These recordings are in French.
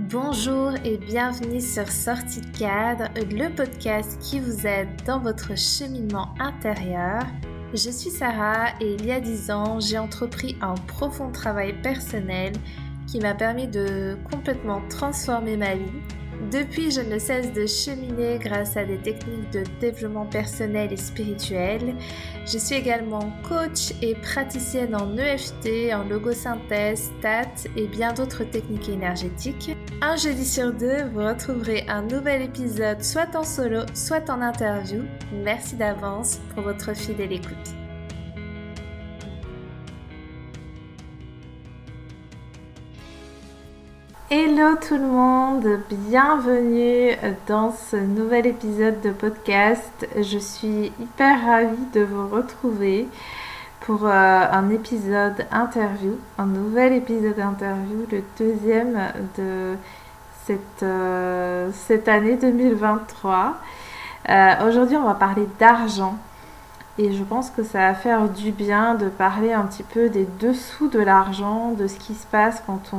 Bonjour et bienvenue sur Sortie de cadre, le podcast qui vous aide dans votre cheminement intérieur. Je suis Sarah et il y a 10 ans, j'ai entrepris un profond travail personnel qui m'a permis de complètement transformer ma vie. Depuis, je ne cesse de cheminer grâce à des techniques de développement personnel et spirituel. Je suis également coach et praticienne en EFT, en logosynthèse, STAT et bien d'autres techniques énergétiques. Un jeudi sur deux, vous retrouverez un nouvel épisode soit en solo, soit en interview. Merci d'avance pour votre fidèle écoute. Hello tout le monde, bienvenue dans ce nouvel épisode de podcast. Je suis hyper ravie de vous retrouver pour un épisode interview, un nouvel épisode interview, le deuxième de cette année 2023. Aujourd'hui, on va parler d'argent et je pense que ça va faire du bien de parler un petit peu des dessous de l'argent, de ce qui se passe quand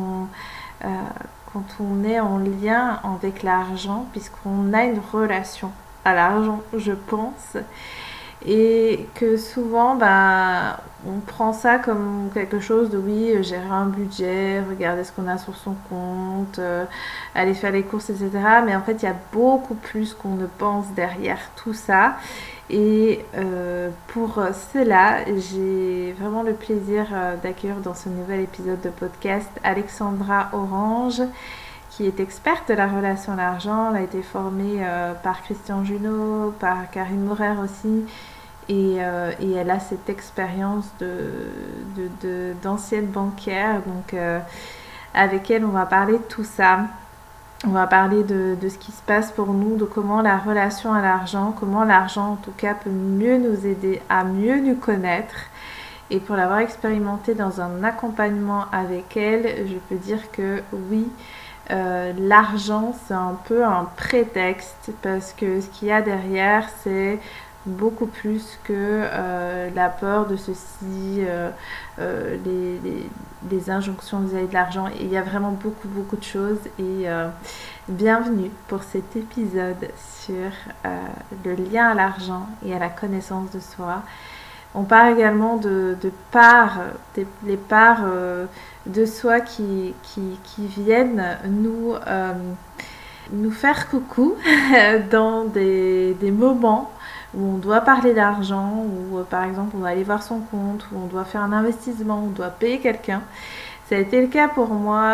on est en lien avec l'argent, puisqu'on a une relation à l'argent, je pense, et que souvent, on prend ça comme quelque chose de oui, gérer un budget, regarder ce qu'on a sur son compte, aller faire les courses, etc. Mais en fait, il y a beaucoup plus qu'on ne pense derrière tout ça. Et pour cela, j'ai vraiment le plaisir d'accueillir dans ce nouvel épisode de podcast Alexandra Orange, qui est experte de la relation à l'argent. Elle a été formée par Christian Junod, par Karine Maurer aussi. Et elle a cette expérience d'ancienne banquière. Donc avec elle, on va parler de tout ça. On va parler de ce qui se passe pour nous, de comment la relation à l'argent, comment l'argent en tout cas peut mieux nous aider à mieux nous connaître. Et pour l'avoir expérimenté dans un accompagnement avec elle, je peux dire que oui, l'argent c'est un peu un prétexte parce que ce qu'il y a derrière c'est beaucoup plus que la peur de ceci, les injonctions vis-à-vis de l'argent. Et il y a vraiment beaucoup de choses. Et bienvenue pour cet épisode sur le lien à l'argent et à la connaissance de soi. On parle également de parts, les parts de soi qui viennent nous faire coucou dans des moments où on doit parler d'argent, où par exemple on doit aller voir son compte, où on doit faire un investissement, où on doit payer quelqu'un. Ça a été le cas pour moi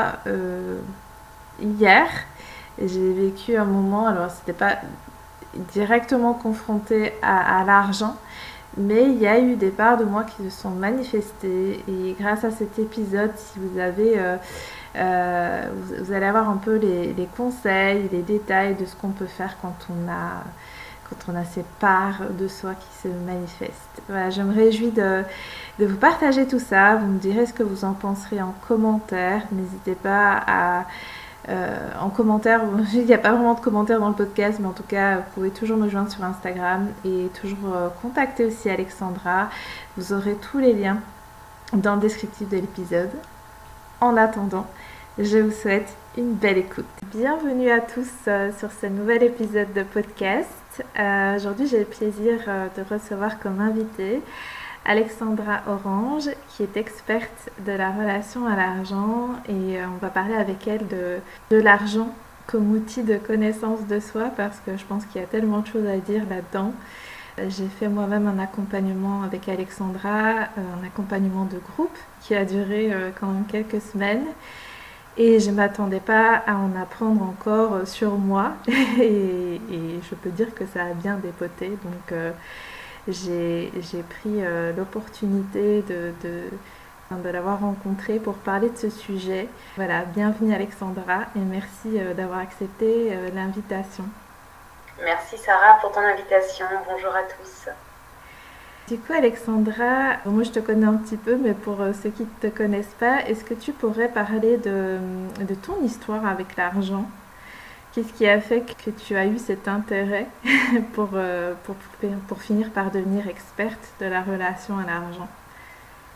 hier. J'ai vécu un moment, alors c'était pas directement confronté à l'argent, mais il y a eu des parts de moi qui se sont manifestées. Et grâce à cet épisode, si vous avez... vous allez avoir un peu les conseils, les détails de ce qu'on peut faire quand on a ces parts de soi qui se manifestent. Voilà, je me réjouis de vous partager tout ça. Vous me direz ce que vous en penserez en commentaire. N'hésitez pas à... en commentaire, il n'y a pas vraiment de commentaires dans le podcast, mais en tout cas, vous pouvez toujours me joindre sur Instagram et toujours contacter aussi Alexandra. Vous aurez tous les liens dans le descriptif de l'épisode. En attendant, je vous souhaite une belle écoute. Bienvenue à tous sur ce nouvel épisode de podcast. Aujourd'hui, j'ai le plaisir de recevoir comme invitée Alexandra Orange, qui est experte de la relation à l'argent, et on va parler avec elle de l'argent comme outil de connaissance de soi, parce que je pense qu'il y a tellement de choses à dire là-dedans. J'ai fait moi-même un accompagnement avec Alexandra, un accompagnement de groupe qui a duré quand même quelques semaines. Et je ne m'attendais pas à en apprendre encore sur moi. Et je peux dire que ça a bien dépoté. Donc j'ai pris l'opportunité de l'avoir rencontrée pour parler de ce sujet. Voilà, bienvenue Alexandra et merci d'avoir accepté l'invitation. Merci Sarah pour ton invitation. Bonjour à tous. Du coup Alexandra, moi je te connais un petit peu, mais pour ceux qui ne te connaissent pas, est-ce que tu pourrais parler de ton histoire avec l'argent ? Qu'est-ce qui a fait que tu as eu cet intérêt pour finir par devenir experte de la relation à l'argent ?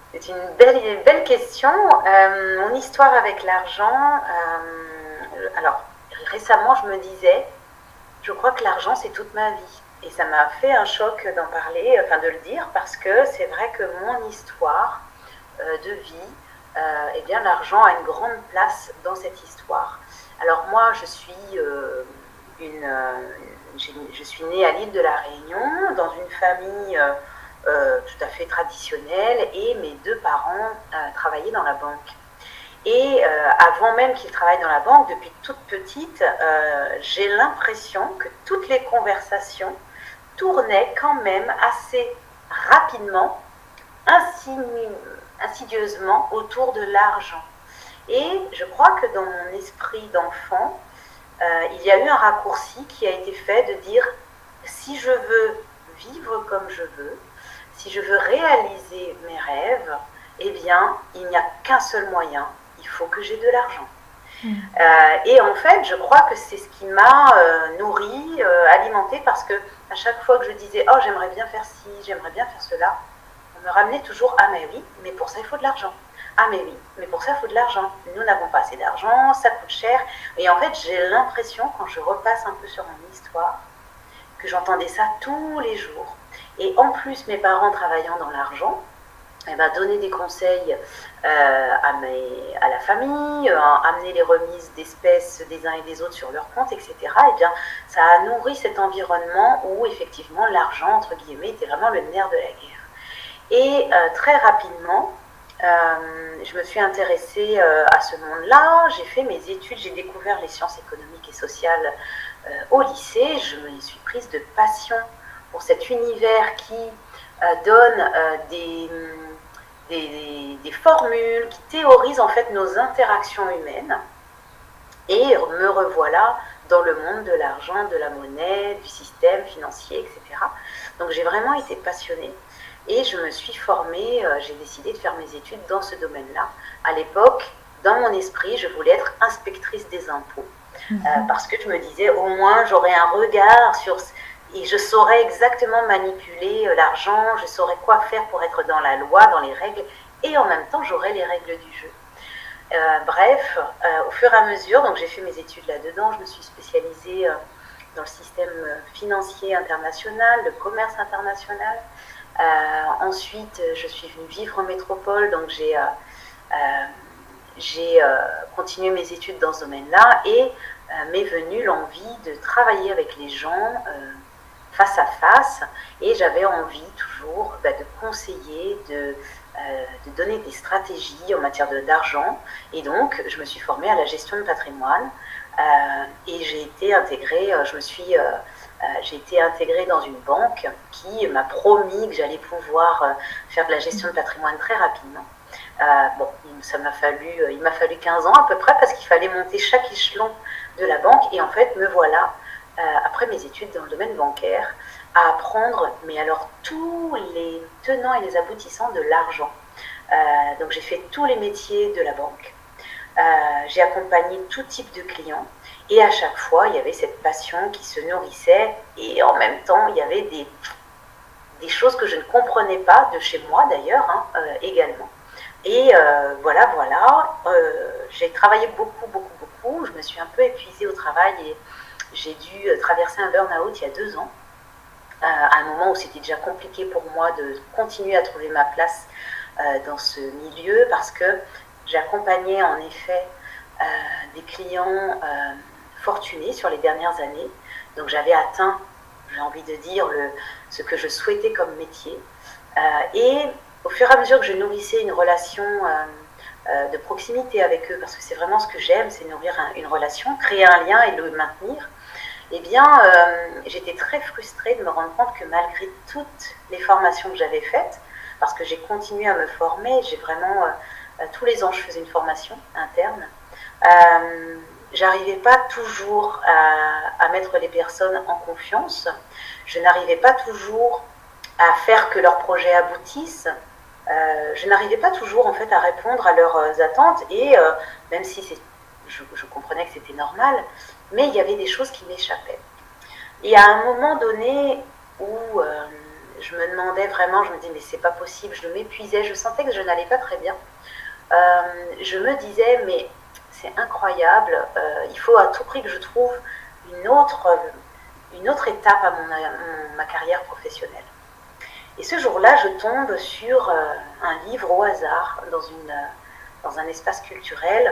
C'est une belle question. Mon histoire avec l'argent, alors récemment je me disais, je crois que l'argent c'est toute ma vie. Et ça m'a fait un choc d'en parler, enfin de le dire, parce que c'est vrai que mon histoire de vie, eh bien l'argent a une grande place dans cette histoire. Alors moi je suis je suis née à l'île de la Réunion, dans une famille tout à fait traditionnelle, et mes deux parents travaillaient dans la banque. Et avant même qu'ils travaillent dans la banque, depuis toute petite, j'ai l'impression que toutes les conversations tournaient quand même assez rapidement, insidieusement autour de l'argent. Et je crois que dans mon esprit d'enfant, il y a eu un raccourci qui a été fait de dire, si je veux vivre comme je veux, si je veux réaliser mes rêves, eh bien, il n'y a qu'un seul moyen, il faut que j'ai de l'argent. Et en fait, je crois que c'est ce qui m'a nourrie, alimentée, parce que à chaque fois que je disais, oh, j'aimerais bien faire ci, j'aimerais bien faire cela, on me ramenait toujours, ah mais oui, mais pour ça il faut de l'argent. Ah mais oui, mais pour ça il faut de l'argent. Nous n'avons pas assez d'argent, ça coûte cher. Et en fait, j'ai l'impression, quand je repasse un peu sur mon histoire, que j'entendais ça tous les jours. Et en plus, mes parents travaillant dans l'argent, eh ben, donner des conseils à la famille, amener les remises d'espèces des uns et des autres sur leur compte, etc. Eh bien, ça a nourri cet environnement où effectivement l'argent, entre guillemets, était vraiment le nerf de la guerre. Et très rapidement, je me suis intéressée à ce monde-là. J'ai fait mes études, j'ai découvert les sciences économiques et sociales au lycée. Je me suis prise de passion pour cet univers qui donne des formules, qui théorisent en fait nos interactions humaines. Et me revoilà dans le monde de l'argent, de la monnaie, du système financier, etc. Donc j'ai vraiment été passionnée. Et je me suis formée, j'ai décidé de faire mes études dans ce domaine-là. À l'époque, dans mon esprit, je voulais être inspectrice des impôts. Parce que je me disais, au moins, j'aurais un regard sur... Et je saurais exactement manipuler l'argent, je saurais quoi faire pour être dans la loi, dans les règles, et en même temps, j'aurais les règles du jeu. Bref, au fur et à mesure, donc j'ai fait mes études là-dedans, je me suis spécialisée dans le système financier international, le commerce international. Ensuite, je suis venue vivre en métropole, donc j'ai continué mes études dans ce domaine-là, et m'est venue l'envie de travailler avec les gens face à face, et j'avais envie toujours de conseiller, de donner des stratégies en matière d'argent, et donc je me suis formée à la gestion de patrimoine, et j'ai été intégrée, j'ai été intégrée dans une banque qui m'a promis que j'allais pouvoir faire de la gestion de patrimoine très rapidement. Bon, il m'a fallu 15 ans à peu près, parce qu'il fallait monter chaque échelon de la banque, et en fait me voilà, après mes études dans le domaine bancaire, à apprendre, mais alors tous les tenants et les aboutissants de l'argent. Donc j'ai fait tous les métiers de la banque, j'ai accompagné tout type de clients, et à chaque fois il y avait cette passion qui se nourrissait, et en même temps il y avait des choses que je ne comprenais pas, de chez moi d'ailleurs, également. Et voilà, j'ai travaillé beaucoup, je me suis un peu épuisée au travail, et j'ai dû traverser un burn-out il y a 2 ans, à un moment où c'était déjà compliqué pour moi de continuer à trouver ma place dans ce milieu, parce que j'accompagnais en effet des clients fortunés sur les dernières années. Donc j'avais atteint, j'ai envie de dire, ce que je souhaitais comme métier. Et au fur et à mesure que je nourrissais une relation de proximité avec eux, parce que c'est vraiment ce que j'aime, c'est nourrir une relation, créer un lien et le maintenir, eh bien, j'étais très frustrée de me rendre compte que malgré toutes les formations que j'avais faites, parce que j'ai continué à me former, j'ai vraiment, tous les ans, je faisais une formation interne, j'arrivais pas toujours à mettre les personnes en confiance, je n'arrivais pas toujours à faire que leurs projets aboutissent, je n'arrivais pas toujours en fait à répondre à leurs attentes, et même si je comprenais que c'était normal, mais il y avait des choses qui m'échappaient. Et à un moment donné où je me demandais vraiment, je me disais mais c'est pas possible, je m'épuisais, je sentais que je n'allais pas très bien. Je me disais mais c'est incroyable, il faut à tout prix que je trouve une autre étape à ma carrière professionnelle. Et ce jour-là, je tombe sur un livre au hasard dans un espace culturel.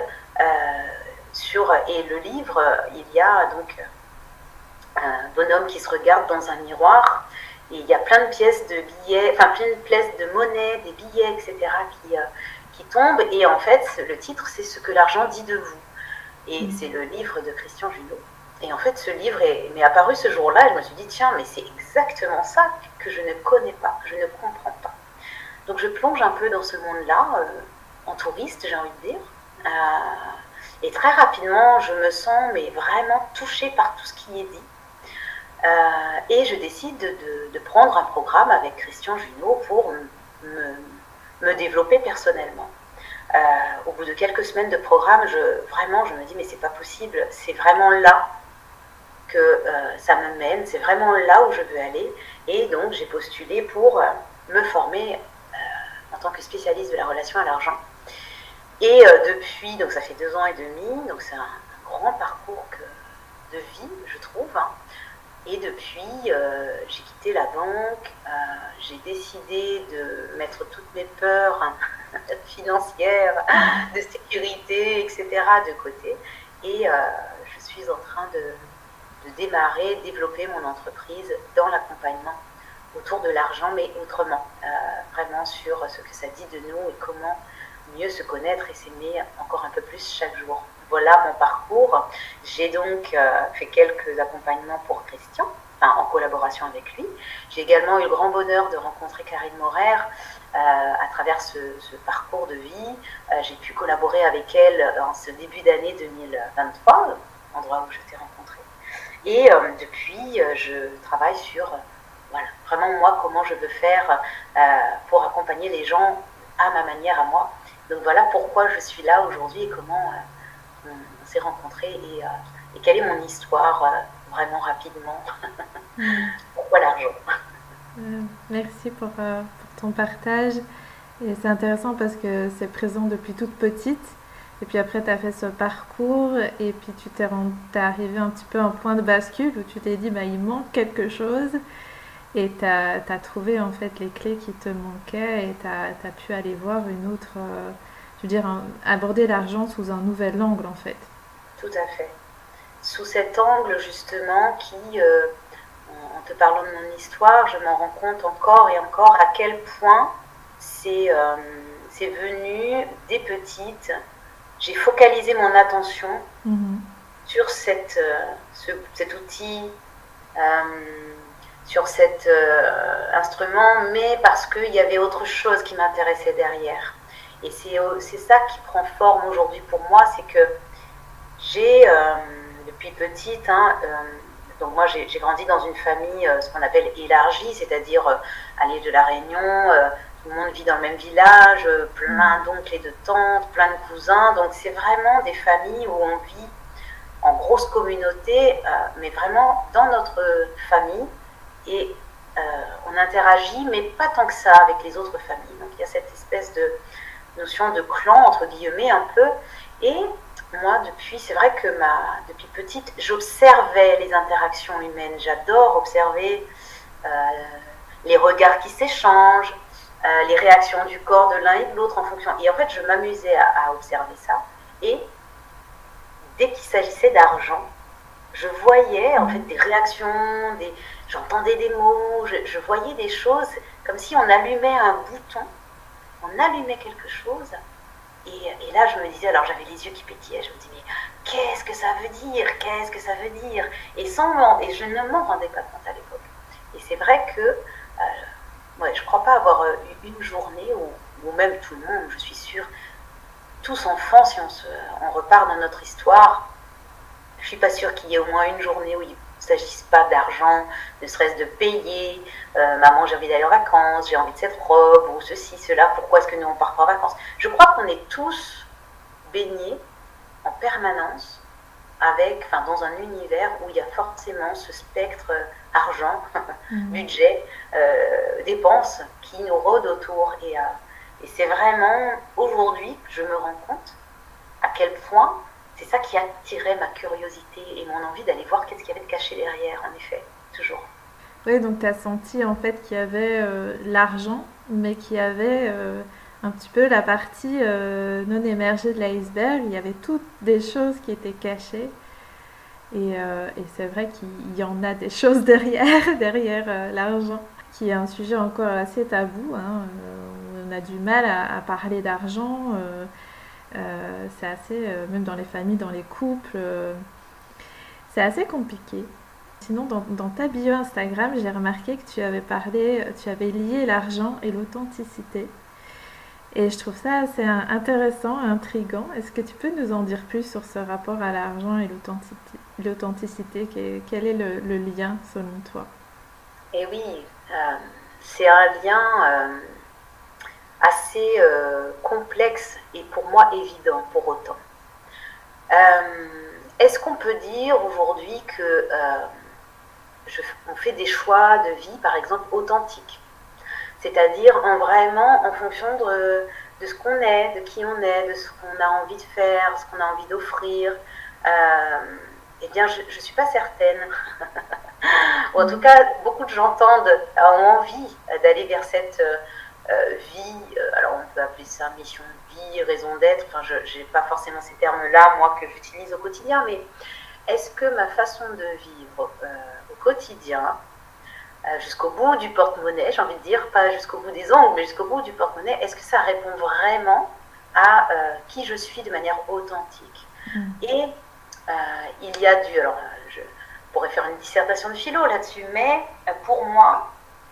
Et le livre, il y a donc un bonhomme qui se regarde dans un miroir et il y a plein de pièces de billets, enfin plein de pièces de monnaie, des billets, etc. qui tombent. Et en fait, le titre, c'est Ce que l'argent dit de vous. Et c'est le livre de Christian Junod. Et en fait, ce livre m'est apparu ce jour-là et je me suis dit, tiens, mais c'est exactement ça que je ne connais pas, je ne comprends pas. Donc je plonge un peu dans ce monde-là, en touriste, j'ai envie de dire. Et très rapidement, je me sens mais vraiment touchée par tout ce qui est dit. Et je décide de prendre un programme avec Christian Junod pour me développer personnellement. Au bout de quelques semaines de programme, je me dis mais c'est pas possible, c'est vraiment là que ça me mène, c'est vraiment là où je veux aller. Et donc j'ai postulé pour me former en tant que spécialiste de la relation à l'argent. Et depuis, donc ça fait 2 ans et demi, donc c'est un grand parcours de vie, je trouve. Et depuis, j'ai quitté la banque, j'ai décidé de mettre toutes mes peurs financières, de sécurité, etc. de côté. Et je suis en train de développer mon entreprise dans l'accompagnement autour de l'argent, mais autrement, vraiment sur ce que ça dit de nous et comment mieux se connaître et s'aimer encore un peu plus chaque jour. Voilà mon parcours. J'ai donc fait quelques accompagnements pour Christian, en collaboration avec lui. J'ai également eu le grand bonheur de rencontrer Karine Maurer à travers ce parcours de vie. J'ai pu collaborer avec elle en ce début d'année 2023, endroit où je t'ai rencontré. Et depuis, je travaille sur vraiment moi, comment je veux faire pour accompagner les gens à ma manière, à moi. Donc voilà pourquoi je suis là aujourd'hui et comment on s'est rencontrés et quelle est mon histoire vraiment rapidement. Pourquoi l'argent? Merci pour ton partage. Et c'est intéressant parce que c'est présent depuis toute petite. Et puis après, tu as fait ce parcours et puis tu t'es arrivé un petit peu à un point de bascule où tu t'es dit, il manque quelque chose. Et tu as trouvé en fait les clés qui te manquaient et tu as pu aller voir une autre, aborder l'argent sous un nouvel angle en fait. Tout à fait. Sous cet angle justement qui, en te parlant de mon histoire, je m'en rends compte encore et encore à quel point c'est venu des petites. J'ai focalisé mon attention sur cet outil, sur cet instrument, mais parce qu'il y avait autre chose qui m'intéressait derrière. Et c'est ça qui prend forme aujourd'hui pour moi, c'est que j'ai, depuis petite, donc moi j'ai grandi dans une famille, ce qu'on appelle élargie, c'est-à-dire à l'île de la Réunion, tout le monde vit dans le même village, plein d'oncles et de tantes, plein de cousins, donc c'est vraiment des familles où on vit en grosse communauté, mais vraiment dans notre famille, et on interagit, mais pas tant que ça avec les autres familles. Donc il y a cette espèce de notion de clan, entre guillemets, un peu, et moi, c'est vrai que depuis petite, j'observais les interactions humaines. J'adore observer les regards qui s'échangent, les réactions du corps de l'un et de l'autre en fonction. Et en fait, je m'amusais à observer ça. Et dès qu'il s'agissait d'argent, je voyais en fait des réactions, j'entendais des mots, je voyais des choses comme si on allumait un bouton, on allumait quelque chose. Et là, je me disais, alors j'avais les yeux qui pétillaient, je me disais, mais qu'est-ce que ça veut dire? Qu'est-ce que ça veut dire? Et je ne m'en rendais pas compte à l'époque. Et c'est vrai que je ne crois pas avoir eu une journée où même tout le monde, je suis sûre, tous enfants, si on repart dans notre histoire, je ne suis pas sûre qu'il y ait au moins une journée où il ne s'agisse pas d'argent, ne serait-ce de payer, maman j'ai envie d'aller en vacances, j'ai envie de cette robe, ou ceci, cela, pourquoi est-ce que nous on part pas en vacances? Je crois qu'on est tous baignés en permanence dans un univers où il y a forcément ce spectre argent, budget, dépenses qui nous rôde autour. Et c'est vraiment aujourd'hui que je me rends compte à quel point c'est ça qui attirait ma curiosité et mon envie d'aller voir qu'est-ce qu'il y avait de caché derrière, en effet, toujours. Oui, donc tu as senti en fait qu'il y avait l'argent, mais qu'il y avait un petit peu la partie non émergée de l'iceberg. Il y avait toutes des choses qui étaient cachées. Et c'est vrai qu'il y en a des choses derrière, derrière l'argent, qui est un sujet encore assez tabou. Hein. On a du mal à parler d'argent. C'est assez, même dans les familles, dans les couples, c'est assez compliqué. Sinon, dans ta bio Instagram, j'ai remarqué que tu avais lié l'argent et l'authenticité. Et je trouve ça assez intéressant, intriguant. Est-ce que tu peux nous en dire plus sur ce rapport à l'argent et l'authenticité? Quel est le lien selon toi? Et oui, c'est un lien assez complexe et pour moi évident pour autant. Est-ce qu'on peut dire aujourd'hui que on fait des choix de vie, par exemple, authentiques? C'est-à-dire en fonction de ce qu'on est, de qui on est, de ce qu'on a envie de faire, ce qu'on a envie d'offrir. Eh bien, je ne suis pas certaine. Ou en tout cas, beaucoup de gens ont envie d'aller vers cette vie, alors on peut appeler ça mission de vie, raison d'être, enfin je n'ai pas forcément ces termes-là, moi, que j'utilise au quotidien, mais est-ce que ma façon de vivre au quotidien, jusqu'au bout du porte-monnaie, j'ai envie de dire, pas jusqu'au bout des ongles, mais jusqu'au bout du porte-monnaie, est-ce que ça répond vraiment à qui je suis de manière authentique? Et il y a alors je pourrais faire une dissertation de philo là-dessus, mais pour moi,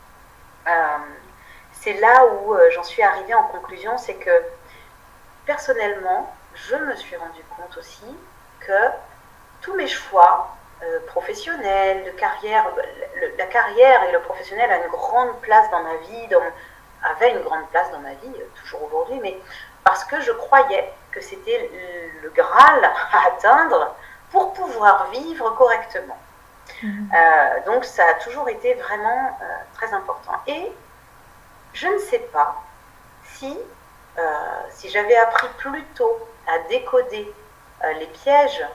c'est là où j'en suis arrivée en conclusion, c'est que personnellement, je me suis rendu compte aussi que tous mes choix professionnels, de carrière, la carrière et le professionnel a une grande place dans ma vie, avait une grande place dans ma vie, toujours aujourd'hui, mais parce que je croyais que c'était le Graal à atteindre pour pouvoir vivre correctement. Donc ça a toujours été vraiment très important. Et je ne sais pas si j'avais appris plus tôt à décoder les pièges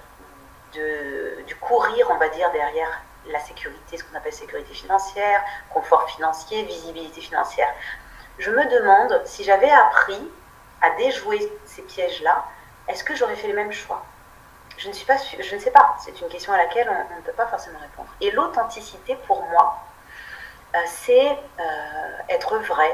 du courir, on va dire, derrière la sécurité, ce qu'on appelle sécurité financière, confort financier, visibilité financière. Je me demande si j'avais appris à déjouer ces pièges-là, est-ce que j'aurais fait les mêmes choix? Je ne sais pas. C'est une question à laquelle on ne peut pas forcément répondre. Et l'authenticité, pour moi, c'est être vrai,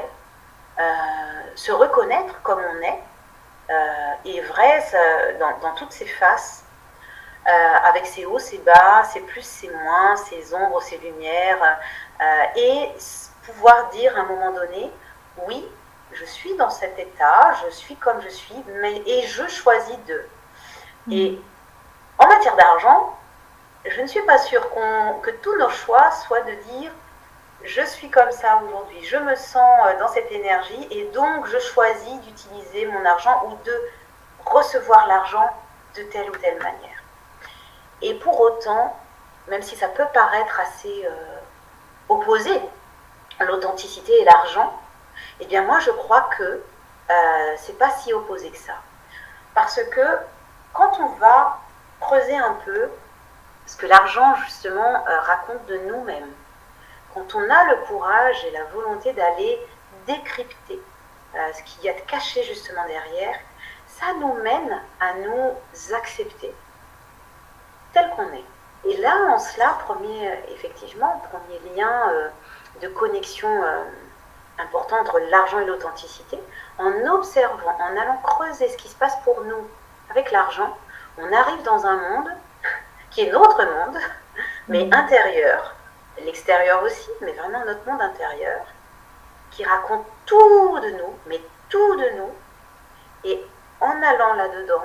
se reconnaître comme on est, et vrai dans toutes ses faces, avec ses hauts, ses bas, ses plus, ses moins, ses ombres, ses lumières, et pouvoir dire à un moment donné, oui, je suis dans cet état, je suis comme je suis, et je choisis de. Et en matière d'argent, je ne suis pas sûre que tous nos choix soient de dire je suis comme ça aujourd'hui, je me sens dans cette énergie et donc je choisis d'utiliser mon argent ou de recevoir l'argent de telle ou telle manière. Et pour autant, même si ça peut paraître assez opposé, l'authenticité et l'argent, eh bien moi je crois que c'est pas si opposé que ça. Parce que quand on va creuser un peu ce que l'argent justement raconte de nous-mêmes, quand on a le courage et la volonté d'aller décrypter ce qu'il y a de caché justement derrière, ça nous mène à nous accepter tel qu'on est. Et là, en cela, premier lien de connexion important entre l'argent et l'authenticité, en observant, en allant creuser ce qui se passe pour nous avec l'argent, on arrive dans un monde qui est notre monde, mais intérieur, l'extérieur aussi, mais vraiment notre monde intérieur, qui raconte tout de nous, mais tout de nous, et en allant là-dedans,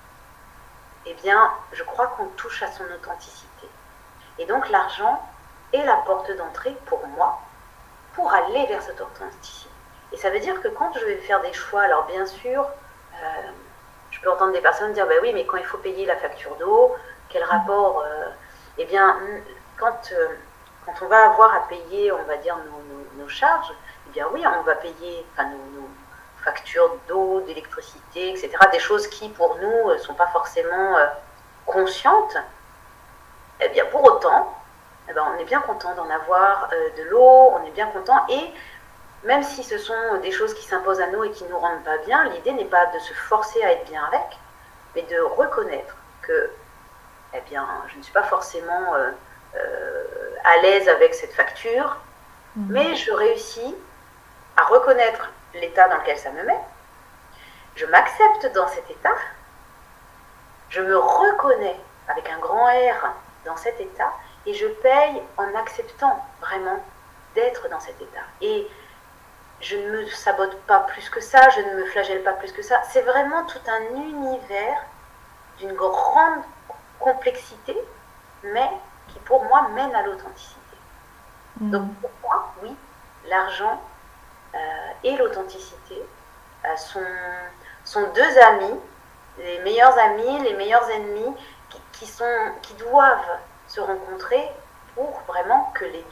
eh bien, je crois qu'on touche à son authenticité. Et donc l'argent est la porte d'entrée pour moi, pour aller vers cette authenticité. Et ça veut dire que quand je vais faire des choix, alors bien sûr, je peux entendre des personnes dire, bah oui, mais quand il faut payer la facture d'eau, quel rapport Eh bien, quand, quand on va avoir à payer, on va dire, nos charges, eh bien oui, on va payer nos factures d'eau, d'électricité, etc. Des choses qui, pour nous, ne sont pas forcément conscientes. Eh bien, pour autant, eh bien, on est bien content d'en avoir de l'eau, on est bien content. Et même si ce sont des choses qui s'imposent à nous et qui ne nous rendent pas bien, l'idée n'est pas de se forcer à être bien avec, mais de reconnaître que eh bien, je ne suis pas forcément à l'aise avec cette facture, mais je réussis à reconnaître l'état dans lequel ça me met. Je m'accepte dans cet état. Je me reconnais avec un grand R dans cet état et je paye en acceptant vraiment d'être dans cet état. Et je ne me sabote pas plus que ça, je ne me flagelle pas plus que ça. C'est vraiment tout un univers d'une grande complexité, mais qui pour moi mène à l'authenticité. Donc pour moi, oui, l'argent et l'authenticité sont deux amis, les meilleurs amis, les meilleurs ennemis, qui doivent se rencontrer pour vraiment que les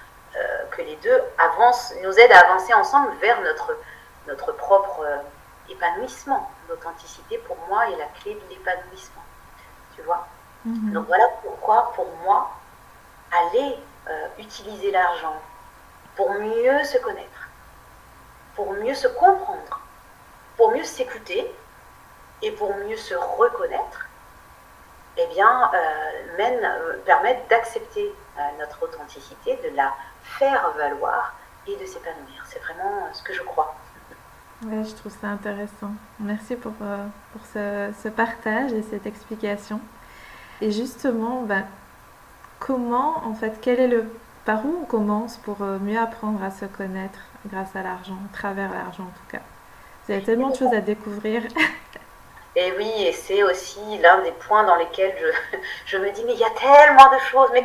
deux avancent, nous aident à avancer ensemble vers notre propre épanouissement. L'authenticité, pour moi, est la clé de l'épanouissement. Tu vois ? Donc voilà pourquoi, pour moi, aller utiliser l'argent pour mieux se connaître, pour mieux se comprendre, pour mieux s'écouter et pour mieux se reconnaître, eh bien, permettent d'accepter notre authenticité, de la faire valoir et de s'épanouir. C'est vraiment ce que je crois. Ouais, je trouve ça intéressant. Merci pour ce partage et cette explication. Et justement, comment, en fait, par où on commence pour mieux apprendre à se connaître grâce à l'argent, à travers l'argent en tout cas. Vous avez tellement de choses à découvrir. Et oui, et c'est aussi l'un des points dans lesquels je me dis, mais il y a tellement de choses, mais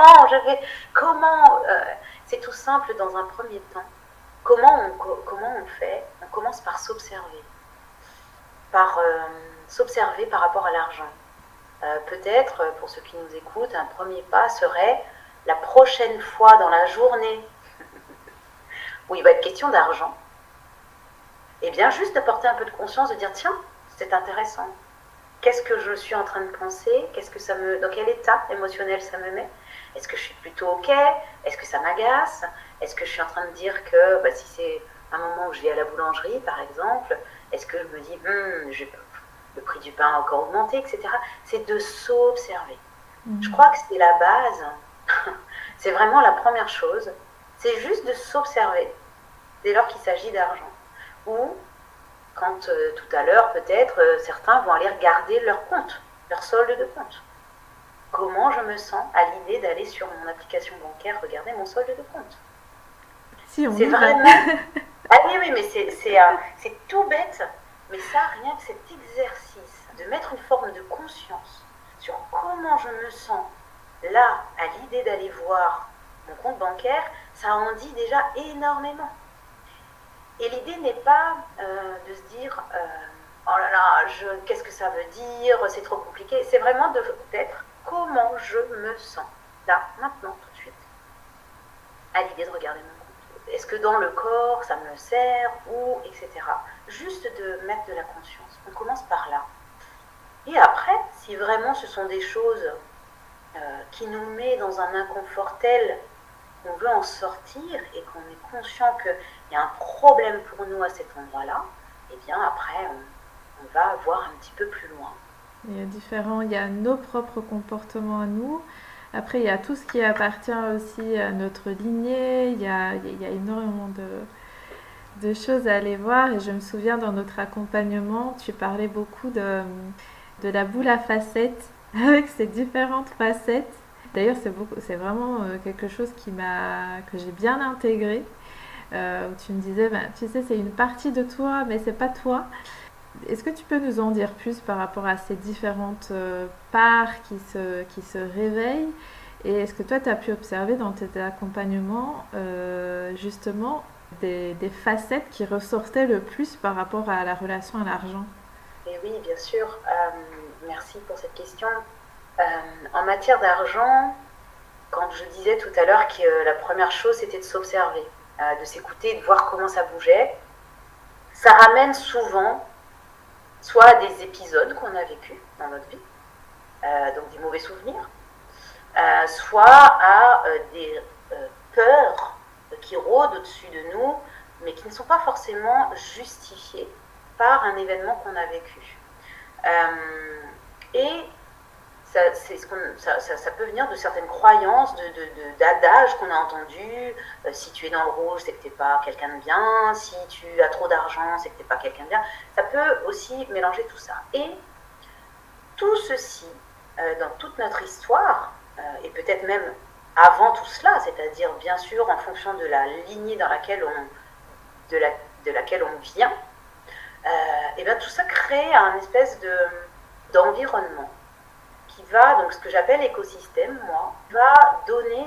comment c'est tout simple dans un premier temps. Comment on fait? On commence par s'observer, s'observer par rapport à l'argent. Peut-être, pour ceux qui nous écoutent, un premier pas serait la prochaine fois dans la journée où il va être question d'argent, et bien juste de porter un peu de conscience, de dire tiens, c'est intéressant. Qu'est-ce que je suis en train de penser? Dans quel état émotionnel ça me met? Est-ce que je suis plutôt OK? Est-ce que ça m'agace? Est-ce que je suis en train de dire que si c'est un moment où je vais à la boulangerie, par exemple, est-ce que je me dis le prix du pain a encore augmenté, etc. C'est de s'observer. Je crois que c'est la base. C'est vraiment la première chose. C'est juste de s'observer dès lors qu'il s'agit d'argent. Ou quand tout à l'heure, peut-être, certains vont aller regarder leur compte, leur solde de compte. Comment je me sens à l'idée d'aller sur mon application bancaire regarder mon solde de compte? Si, c'est vraiment... Ah oui, mais c'est tout bête. Mais ça, rien que cet exercice de mettre une forme de conscience sur comment je me sens là, à l'idée d'aller voir mon compte bancaire, ça en dit déjà énormément. Et l'idée n'est pas de se dire oh là là, qu'est-ce que ça veut dire, c'est trop compliqué. C'est vraiment d'être comment je me sens là, maintenant, tout de suite, à l'idée de regarder mon compte. Est-ce que dans le corps, ça me sert, ou etc. Juste de mettre de la conscience. On commence par là. Et après, si vraiment ce sont des choses qui nous mettent dans un inconfort tel qu'on veut en sortir et qu'on est conscient qu'il y a un problème pour nous à cet endroit-là, eh bien après, on va voir un petit peu plus loin. Il y a nos propres comportements à nous. Après, il y a tout ce qui appartient aussi à notre lignée. Il y a énormément de choses à aller voir. Et je me souviens, dans notre accompagnement, tu parlais beaucoup de la boule à facettes, avec ses différentes facettes. D'ailleurs, c'est vraiment quelque chose que j'ai bien intégré. Où tu me disais, tu sais, c'est une partie de toi, mais c'est pas toi. Est-ce que tu peux nous en dire plus par rapport à ces différentes parts qui se réveillent? Et est-ce que toi, tu as pu observer dans tes accompagnements justement des facettes qui ressortaient le plus par rapport à la relation à l'argent? Et oui, bien sûr. Merci pour cette question. En matière d'argent, quand je disais tout à l'heure que la première chose c'était de s'observer, de s'écouter, de voir comment ça bougeait, ça ramène souvent soit à des épisodes qu'on a vécus dans notre vie, donc des mauvais souvenirs, soit à des peurs qui rôdent au-dessus de nous, mais qui ne sont pas forcément justifiées par un événement qu'on a vécu. Et ça peut venir de certaines croyances, d'adages qu'on a entendus. Si tu es dans le rouge, c'est que tu n'es pas quelqu'un de bien. Si tu as trop d'argent, c'est que tu n'es pas quelqu'un de bien. Ça peut aussi mélanger tout ça. Et tout ceci, dans toute notre histoire, et peut-être même avant tout cela, c'est-à-dire bien sûr en fonction de la lignée dans laquelle de laquelle on vient, et bien tout ça crée un espèce d'environnement qui va, donc ce que j'appelle écosystème, moi, va donner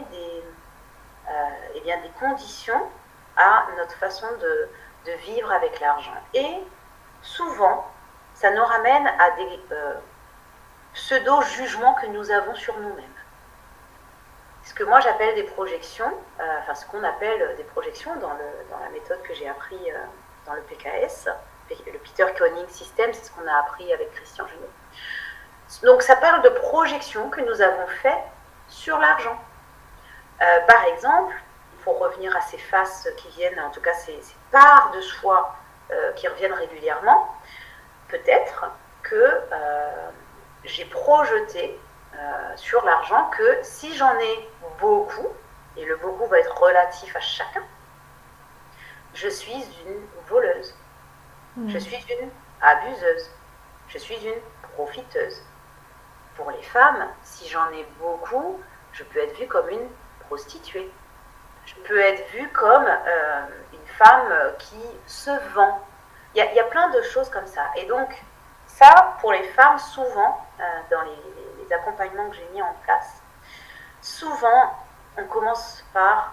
des conditions à notre façon de vivre avec l'argent. Et souvent, ça nous ramène à des pseudo-jugements que nous avons sur nous-mêmes. Ce que moi j'appelle des projections, ce qu'on appelle des projections dans la méthode que j'ai appris dans le PKS, le Peter Koenig System, c'est ce qu'on a appris avec Christian Junot. Donc ça parle de projections que nous avons faites sur l'argent. Par exemple, il faut revenir à ces faces qui viennent, en tout cas ces parts de soi qui reviennent régulièrement. Peut-être que j'ai projeté sur l'argent que si j'en ai beaucoup, et le beaucoup va être relatif à chacun, je suis une voleuse, je suis une abuseuse, je suis une profiteuse. Pour les femmes, si j'en ai beaucoup, je peux être vue comme une prostituée. Je peux être vue comme une femme qui se vend. Il y a plein de choses comme ça. Et donc, ça, pour les femmes, souvent, dans les accompagnements que j'ai mis en place, souvent, on commence par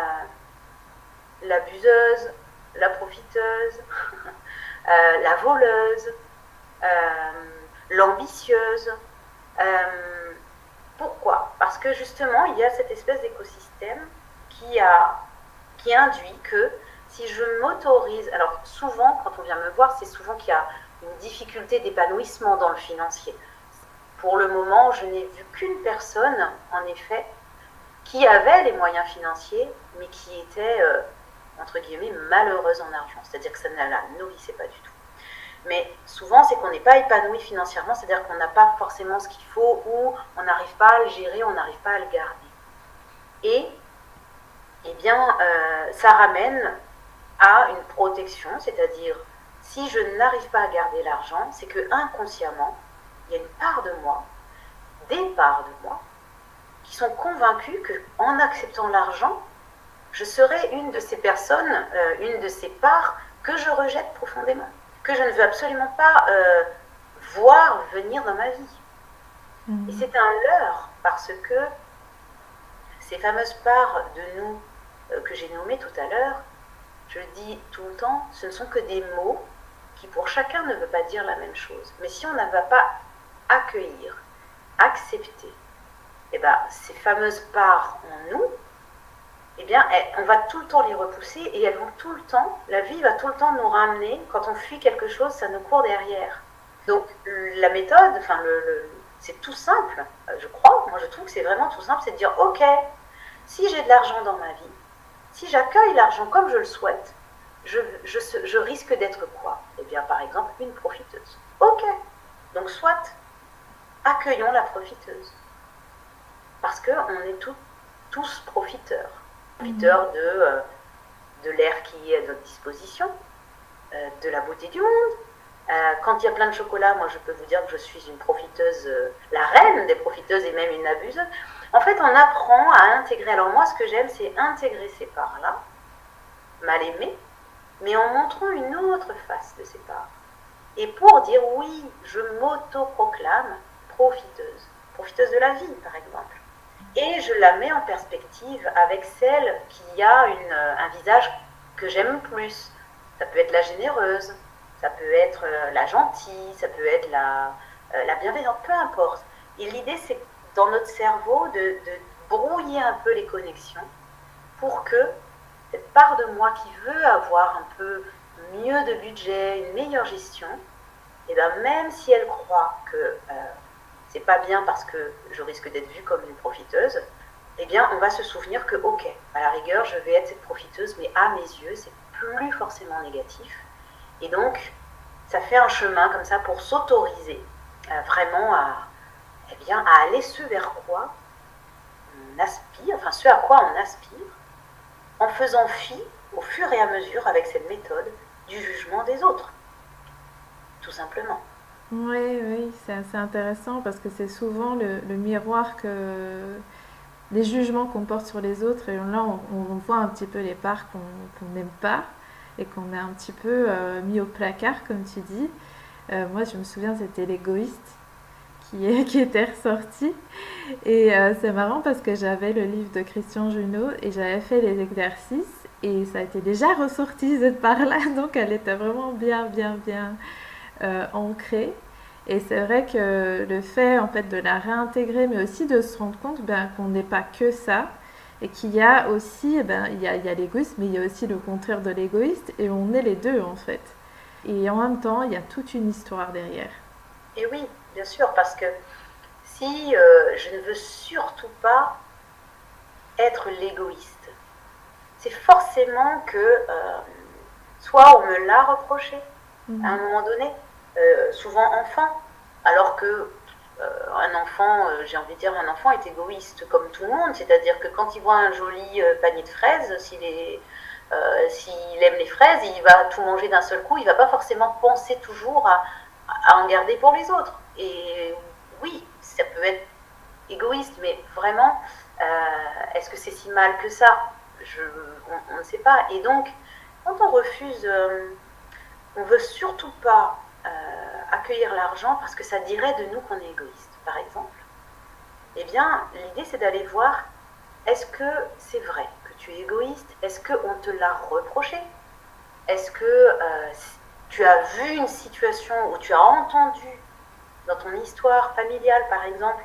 l'abuseuse, la profiteuse, la voleuse, l'ambitieuse. Pourquoi? Parce que justement, il y a cette espèce d'écosystème qui induit que si je m'autorise, alors souvent, quand on vient me voir, c'est souvent qu'il y a une difficulté d'épanouissement dans le financier. Pour le moment, je n'ai vu qu'une personne, en effet, qui avait les moyens financiers, mais qui était, entre guillemets, malheureuse en argent. C'est-à-dire que ça ne la nourrissait pas du tout. Mais souvent, c'est qu'on n'est pas épanoui financièrement, c'est-à-dire qu'on n'a pas forcément ce qu'il faut, ou on n'arrive pas à le gérer, on n'arrive pas à le garder. Et, eh bien, ça ramène à une protection, c'est-à-dire, si je n'arrive pas à garder l'argent, c'est que inconsciemment, il y a une part de moi, des parts de moi, qui sont convaincus qu'en acceptant l'argent, je serai une de ces personnes, une de ces parts que je rejette profondément, que je ne veux absolument pas voir venir dans ma vie. Et c'est un leurre, parce que ces fameuses parts de nous que j'ai nommées tout à l'heure, je le dis tout le temps, ce ne sont que des mots qui pour chacun ne veut pas dire la même chose. Mais si on ne va pas accueillir, accepter, eh ben, ces fameuses parts en nous, eh bien, on va tout le temps les repousser et elles vont tout le temps, la vie va tout le temps nous ramener, quand on fuit quelque chose, ça nous court derrière. Donc la méthode, c'est tout simple, je crois, moi je trouve que c'est vraiment tout simple, c'est de dire, ok, si j'ai de l'argent dans ma vie, si j'accueille l'argent comme je le souhaite, je risque d'être quoi? Eh bien, par exemple, une profiteuse. Ok, donc soit, accueillons la profiteuse. Parce qu'on est tous profiteurs. Profiteurs de l'air qui est à notre disposition, de la beauté du monde. Quand il y a plein de chocolat, moi je peux vous dire que je suis une profiteuse, la reine des profiteuses et même une abuseuse. En fait, on apprend à intégrer. Alors moi, ce que j'aime, c'est intégrer ces parts-là, mal aimées, mais en montrant une autre face de ces parts. Et pour dire, oui, je m'auto-proclame profiteuse. Profiteuse de la vie, par exemple. Et je la mets en perspective avec celle qui a un visage que j'aime plus. Ça peut être la généreuse, ça peut être la gentille, ça peut être la bienveillante, peu importe. Et l'idée, c'est dans notre cerveau de brouiller un peu les connexions pour que cette part de moi qui veut avoir un peu mieux de budget, une meilleure gestion, et bien même si elle croit que c'est pas bien parce que je risque d'être vue comme une profiteuse, eh bien on va se souvenir que ok, à la rigueur je vais être cette profiteuse, mais à mes yeux c'est plus forcément négatif. Et donc ça fait un chemin comme ça pour s'autoriser vraiment à aller ce vers quoi on aspire, enfin ce à quoi on aspire, en faisant fi au fur et à mesure avec cette méthode du jugement des autres, tout simplement. Oui, oui, c'est assez intéressant parce que c'est souvent le miroir les jugements qu'on porte sur les autres et là on voit un petit peu les parts qu'on n'aime pas et qu'on a un petit peu mis au placard comme tu dis. Moi je me souviens c'était l'égoïste qui était ressorti et c'est marrant parce que j'avais le livre de Christian Junot et j'avais fait les exercices et ça a été déjà ressorti cette part-là donc elle était vraiment bien ancrée. Et c'est vrai que le fait en fait de la réintégrer, mais aussi de se rendre compte qu'on n'est pas que ça, et qu'il y a aussi, il y a l'égoïsme, mais il y a aussi le contraire de l'égoïste, et on est les deux en fait. Et en même temps, il y a toute une histoire derrière. Et oui, bien sûr, parce que si je ne veux surtout pas être l'égoïste, c'est forcément que soit on me l'a reproché à un moment donné, souvent enfant, alors que un enfant, j'ai envie de dire, un enfant est égoïste comme tout le monde, c'est-à-dire que quand il voit un joli panier de fraises, s'il aime les fraises, il va tout manger d'un seul coup, il ne va pas forcément penser toujours à en garder pour les autres. Et oui, ça peut être égoïste, mais vraiment, est-ce que c'est si mal que ça? On ne sait pas. Et donc, quand on refuse, on ne veut surtout pas accueillir l'argent parce que ça dirait de nous qu'on est égoïste, par exemple. Eh bien, l'idée, c'est d'aller voir, est-ce que c'est vrai que tu es égoïste? Est-ce qu'on te l'a reproché? Est-ce que tu as vu une situation où tu as entendu dans ton histoire familiale, par exemple,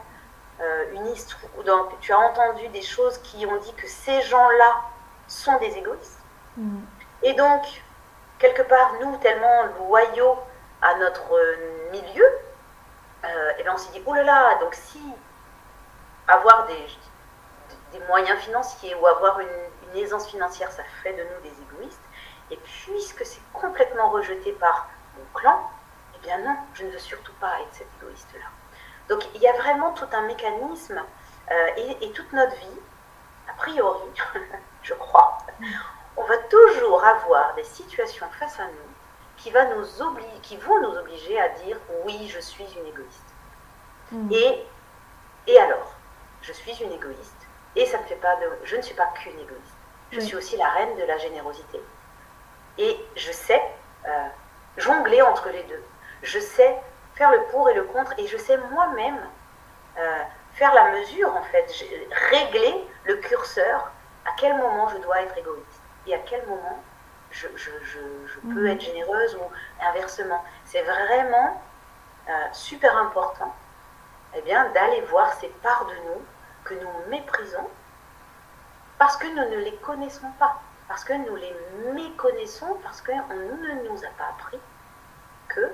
tu as entendu des choses qui ont dit que ces gens-là sont des égoïstes. Et donc, quelque part, nous, tellement loyaux à notre milieu, et bien on s'est dit, oh là là, donc si avoir des moyens financiers ou avoir une aisance financière, ça fait de nous des égoïstes, et puisque c'est complètement rejeté par mon clan, eh bien non, je ne veux surtout pas être cet égoïste-là. Donc il y a vraiment tout un mécanisme et toute notre vie, a priori, je crois, on va toujours avoir des situations face à nous qui vont nous obliger à dire oui, je suis une égoïste. Et alors, je suis une égoïste et ça ne fait pas je ne suis pas qu'une égoïste. Je suis aussi la reine de la générosité. Et je sais jongler entre les deux. Je sais faire le pour et le contre et je sais moi-même faire la mesure en fait, régler le curseur à quel moment je dois être égoïste et à quel moment je peux être généreuse ou inversement. C'est vraiment super important d'aller voir ces parts de nous que nous méprisons parce que nous ne les connaissons pas, parce que nous les méconnaissons, parce qu'on ne nous a pas appris que,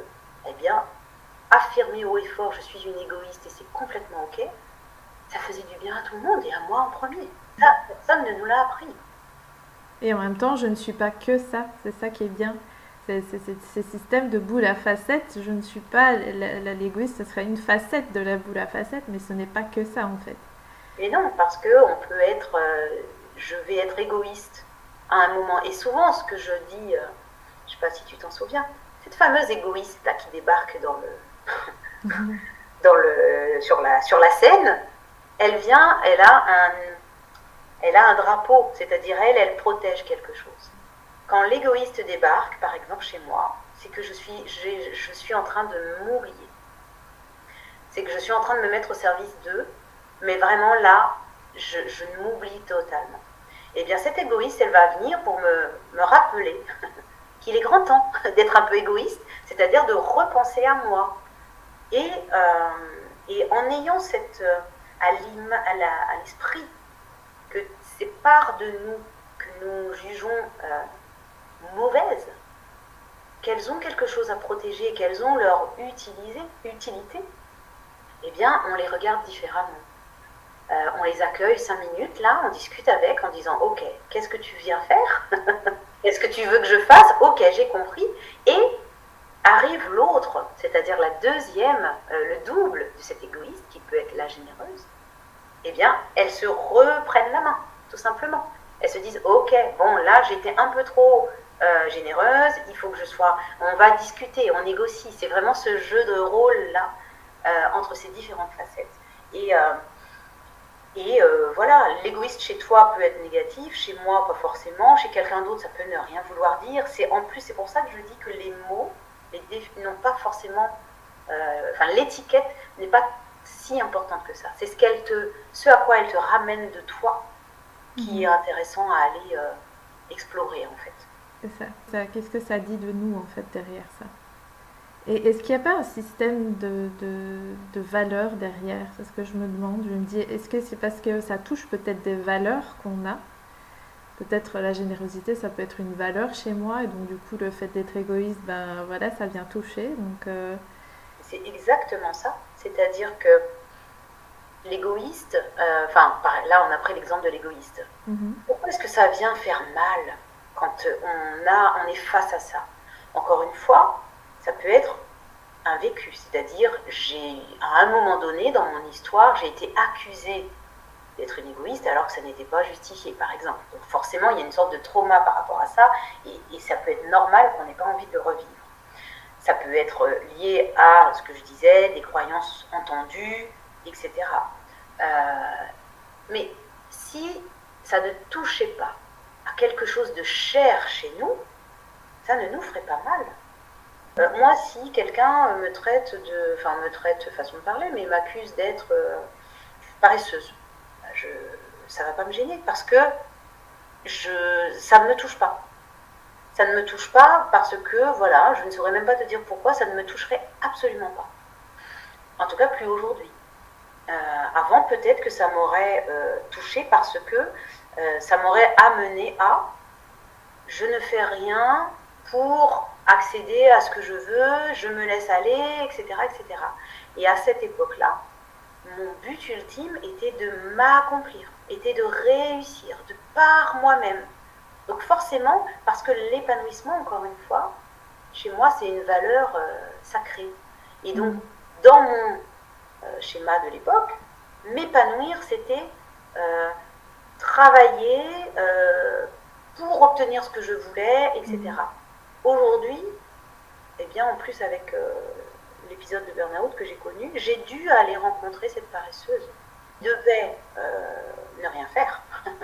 affirmer haut et fort je suis une égoïste et c'est complètement ok, ça faisait du bien à tout le monde et à moi en premier. Ça, personne ne nous l'a appris. Et en même temps, je ne suis pas que ça, c'est ça qui est bien. Ces systèmes de boule à facettes, je ne suis pas l'égoïste, ce serait une facette de la boule à facettes, mais ce n'est pas que ça en fait. Et non, parce qu'on peut être, je vais être égoïste à un moment. Et souvent, ce que je dis, je ne sais pas si tu t'en souviens, cette fameuse égoïste là, qui débarque sur la scène, elle vient, elle a un drapeau, c'est-à-dire elle protège quelque chose. Quand l'égoïste débarque, par exemple chez moi, c'est que je suis en train de m'oublier. C'est que je suis en train de me mettre au service d'eux, mais vraiment là, je m'oublie totalement. Et bien cette égoïste, elle va venir pour me rappeler qu'il est grand temps d'être un peu égoïste, c'est-à-dire de repenser à moi. Et Et en ayant à l'esprit que ces parts de nous que nous jugeons mauvaises, qu'elles ont quelque chose à protéger, qu'elles ont leur utilité, eh bien, on les regarde différemment. On les accueille 5 minutes, là, on discute avec en disant « Ok, qu'est-ce que tu viens faire? Qu'est-ce que tu veux que je fasse? Ok, j'ai compris. » Et arrive l'autre, c'est-à-dire la deuxième, le double de cet égoïste, qui peut être la généreuse. Eh bien, elles se reprennent la main, tout simplement. Elles se disent « Ok, bon, là, j'étais un peu trop généreuse, il faut que je sois... » On va discuter, on négocie. C'est vraiment ce jeu de rôle-là entre ces différentes facettes. Et voilà, l'égoïste chez toi peut être négatif, chez moi pas forcément, chez quelqu'un d'autre ça peut ne rien vouloir dire. En plus, c'est pour ça que je dis que les mots n'ont pas forcément... l'étiquette n'est pas si importante que ça. C'est ce à quoi elle te ramène de toi qui est intéressant à aller explorer en fait. C'est ça. Qu'est-ce que ça dit de nous en fait derrière ça? Et est-ce qu'il n'y a pas un système de valeurs derrière? C'est ce que je me demande. Je me dis, est-ce que c'est parce que ça touche peut-être des valeurs qu'on a? Peut-être la générosité, ça peut être une valeur chez moi, et donc du coup, le fait d'être égoïste, ben voilà, ça vient toucher. Donc, c'est exactement ça. C'est-à-dire que l'égoïste, là on a pris l'exemple de l'égoïste. Pourquoi est-ce que ça vient faire mal quand on est face à ça? Encore une fois, ça peut être un vécu, c'est-à-dire à un moment donné dans mon histoire, j'ai été accusée d'être une égoïste alors que ça n'était pas justifié, par exemple. Donc forcément, il y a une sorte de trauma par rapport à ça, et ça peut être normal qu'on n'ait pas envie de le revivre. Ça peut être lié à ce que je disais, des croyances entendues, etc. Mais si ça ne touchait pas à quelque chose de cher chez nous, ça ne nous ferait pas mal. Moi, si quelqu'un me traite façon de parler, mais m'accuse d'être paresseuse, ça ne va pas me gêner parce que ça ne me touche pas. Ça ne me touche pas parce que, voilà, je ne saurais même pas te dire pourquoi, ça ne me toucherait absolument pas. En tout cas, plus aujourd'hui. Avant, peut-être que ça m'aurait touché parce que ça m'aurait amené à je ne fais rien pour accéder à ce que je veux, je me laisse aller, etc., etc. Et à cette époque-là, mon but ultime était de m'accomplir, était de réussir, de par moi-même. Donc forcément, parce que l'épanouissement, encore une fois, chez moi, c'est une valeur sacrée. Et donc, dans mon schéma de l'époque, m'épanouir, c'était travailler pour obtenir ce que je voulais, etc. Aujourd'hui, eh bien, en plus avec l'épisode de burn-out que j'ai connu, j'ai dû aller rencontrer cette paresseuse. Je devais ne rien faire.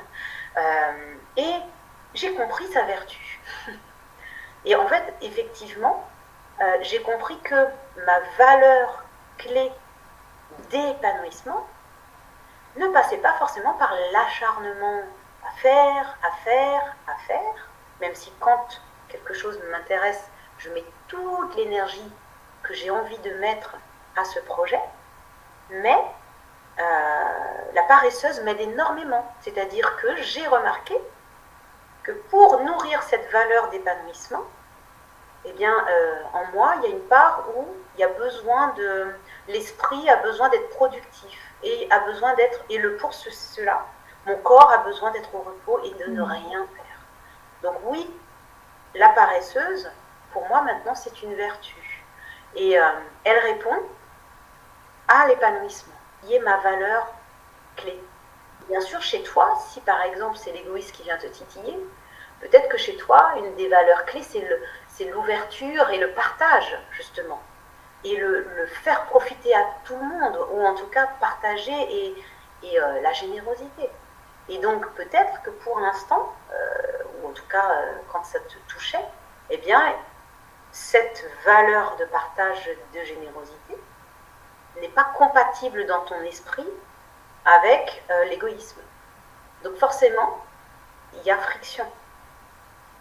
Et j'ai compris sa vertu. Et en fait, effectivement, j'ai compris que ma valeur clé d'épanouissement ne passait pas forcément par l'acharnement à faire, même si quand quelque chose m'intéresse, je mets toute l'énergie que j'ai envie de mettre à ce projet, mais la paresseuse m'aide énormément. C'est-à-dire que j'ai remarqué que pour nourrir cette valeur d'épanouissement, eh bien, en moi, il y a une part où il y a besoin l'esprit a besoin d'être productif et a besoin pour cela, mon corps a besoin d'être au repos et de ne rien faire. Donc oui, la paresseuse, pour moi maintenant, c'est une vertu. Et elle répond à l'épanouissement, qui est ma valeur clé. Bien sûr, chez toi, si par exemple c'est l'égoïste qui vient te titiller, peut-être que chez toi, une des valeurs clés, c'est l'ouverture et le partage, justement. Et le faire profiter à tout le monde, ou en tout cas partager et la générosité. Et donc peut-être que pour l'instant, ou en tout cas quand ça te touchait, eh bien, cette valeur de partage de générosité n'est pas compatible dans ton esprit avec l'égoïsme. Donc forcément, il y a friction.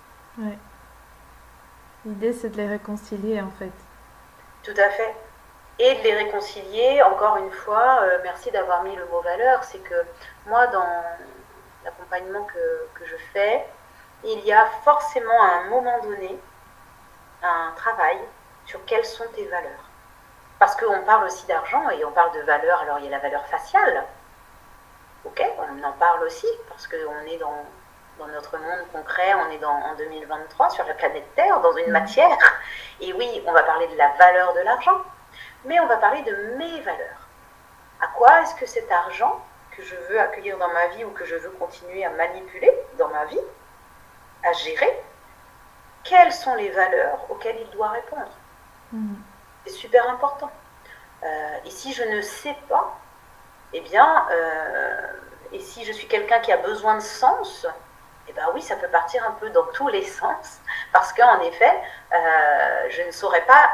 Ouais. L'idée, c'est de les réconcilier, en fait. Tout à fait. et de les réconcilier. Encore une fois, merci d'avoir mis le mot valeur, c'est que moi, dans l'accompagnement que je fais, il y a forcément à un moment donné un travail sur quelles sont tes valeurs. Parce qu'on parle aussi d'argent et on parle de valeur, alors il y a la valeur faciale, ok, on en parle aussi, parce qu'on est dans notre monde concret, on est en 2023 sur la planète Terre, dans une matière, et oui, on va parler de la valeur de l'argent, mais on va parler de mes valeurs. À quoi est-ce que cet argent que je veux accueillir dans ma vie ou que je veux continuer à manipuler dans ma vie, à gérer, quelles sont les valeurs auxquelles il doit répondre? C'est super important. Et si je ne sais pas, eh bien, et si je suis quelqu'un qui a besoin de sens, eh bien oui, ça peut partir un peu dans tous les sens, parce qu'en effet, je ne saurais pas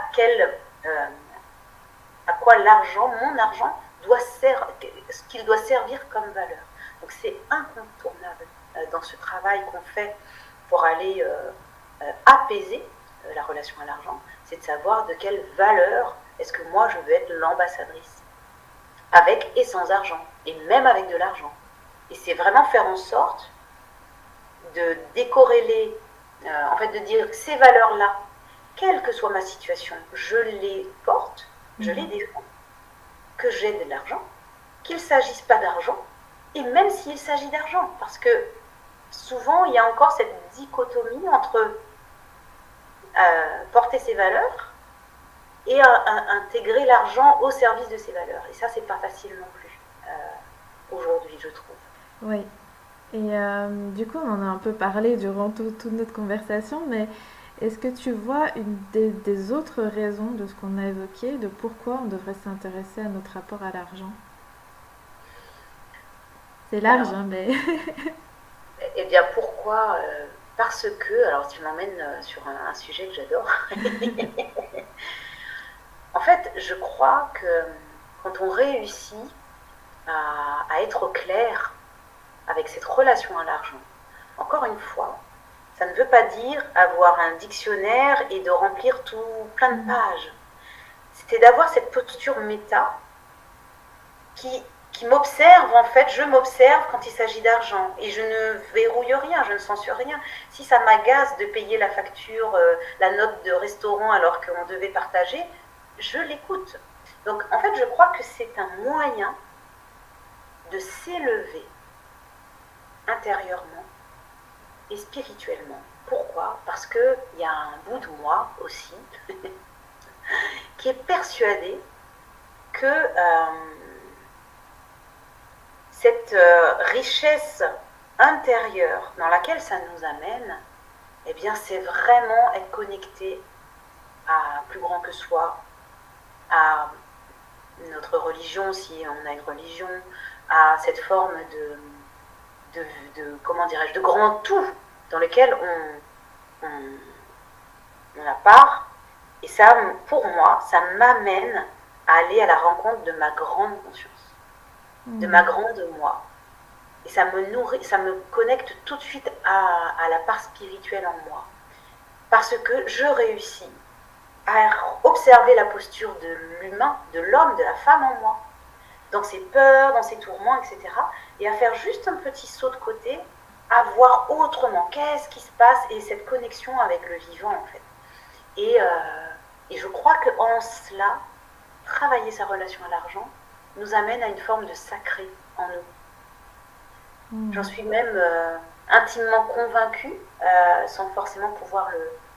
à quoi l'argent, mon argent, ce qu'il doit servir comme valeur. Donc c'est incontournable dans ce travail qu'on fait pour aller apaiser la relation à l'argent, c'est de savoir de quelle valeur est-ce que moi je veux être l'ambassadrice, avec et sans argent, et même avec de l'argent. Et c'est vraiment faire en sorte de décorréler, en fait de dire que ces valeurs-là, quelle que soit ma situation, je les porte, je les défends, que j'ai de l'argent, qu'il ne s'agisse pas d'argent, et même s'il s'agit d'argent, parce que souvent il y a encore cette dichotomie entre porter ses valeurs et intégrer l'argent au service de ses valeurs. Et ça, c'est pas facile non plus aujourd'hui, je trouve. Oui. Et du coup, on en a un peu parlé durant toute notre conversation, mais est-ce que tu vois des autres raisons de ce qu'on a évoqué, de pourquoi on devrait s'intéresser à notre rapport à l'argent? C'est large, hein, mais... Eh bien, pourquoi parce que, alors tu m'emmènes sur un sujet que j'adore. En fait, je crois que quand on réussit à être au clair avec cette relation à l'argent, encore une fois, ça ne veut pas dire avoir un dictionnaire et de remplir plein de pages. C'est d'avoir cette posture méta qui m'observe, en fait, je m'observe quand il s'agit d'argent et je ne verrouille rien, je ne censure rien. Si ça m'agace de payer la facture, la note de restaurant alors qu'on devait partager, je l'écoute. Donc en fait, je crois que c'est un moyen de s'élever intérieurement et spirituellement. Pourquoi? Parce qu'il y a un bout de moi aussi qui est persuadé que cette richesse intérieure dans laquelle ça nous amène, eh bien, c'est vraiment être connecté à plus grand que soi, à notre religion, si on a une religion, à cette forme comment dirais-je, de grand tout dans lequel on a part. Et ça, pour moi, ça m'amène à aller à la rencontre de ma grande conscience, de ma grande moi. Et ça me nourrit, ça me connecte tout de suite à la part spirituelle en moi. Parce que je réussis à observer la posture de l'humain, de l'homme, de la femme en moi, dans ses peurs, dans ses tourments, etc. Et à faire juste un petit saut de côté, à voir autrement qu'est-ce qui se passe et cette connexion avec le vivant, en fait. Et je crois qu'en cela, travailler sa relation à l'argent nous amène à une forme de sacré en nous. J'en suis même intimement convaincue, sans forcément pouvoir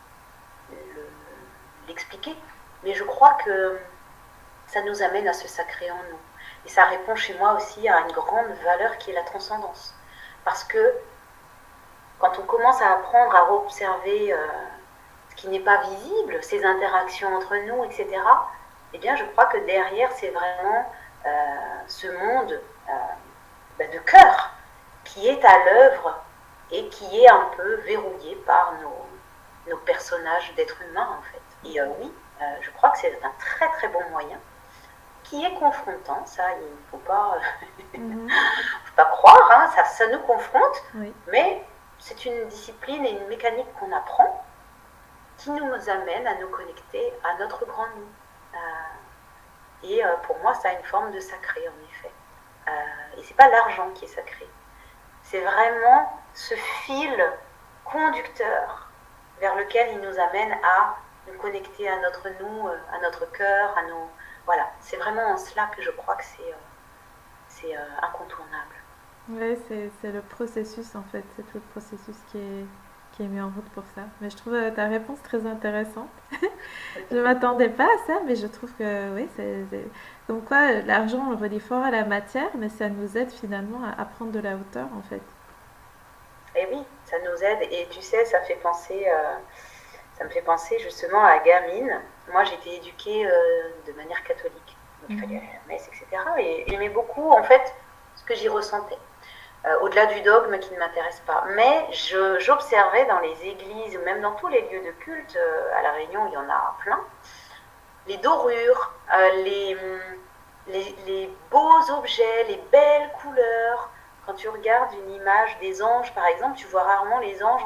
l'expliquer, mais je crois que ça nous amène à ce sacré en nous. Et ça répond chez moi aussi à une grande valeur qui est la transcendance. Parce que quand on commence à apprendre à observer ce qui n'est pas visible, ces interactions entre nous, etc., eh bien je crois que derrière c'est vraiment ce monde de cœur qui est à l'œuvre et qui est un peu verrouillé par nos personnages d'êtres humains en fait. Et oui, je crois que c'est un très très bon moyen qui est confrontant, ça il ne faut pas, faut pas croire, hein, ça nous confronte, oui. Mais c'est une discipline et une mécanique qu'on apprend qui nous amène à nous connecter à notre grand nous. Et pour moi, ça a une forme de sacré, en effet. Et c'est pas l'argent qui est sacré. C'est vraiment ce fil conducteur vers lequel il nous amène à nous connecter à notre nous, à notre cœur, à nos... Voilà, c'est vraiment en cela que je crois que c'est incontournable. Oui, c'est le processus en fait, c'est tout le processus qui est mis en route pour ça. Mais je trouve ta réponse très intéressante. Je ne m'attendais pas à ça, mais je trouve que oui, comme quoi l'argent on le relie fort à la matière, mais ça nous aide finalement à prendre de la hauteur en fait. Et oui, ça nous aide. Et tu sais, ça me fait penser justement à gamine. Moi, j'ai été éduquée de manière catholique. Donc, il fallait aller à la messe, etc. Et j'aimais beaucoup, en fait, ce que j'y ressentais. Au-delà du dogme qui ne m'intéresse pas. Mais j'observais dans les églises, ou même dans tous les lieux de culte, à La Réunion, il y en a plein, les dorures, les beaux objets, les belles couleurs. Quand tu regardes une image des anges, par exemple, tu vois rarement les anges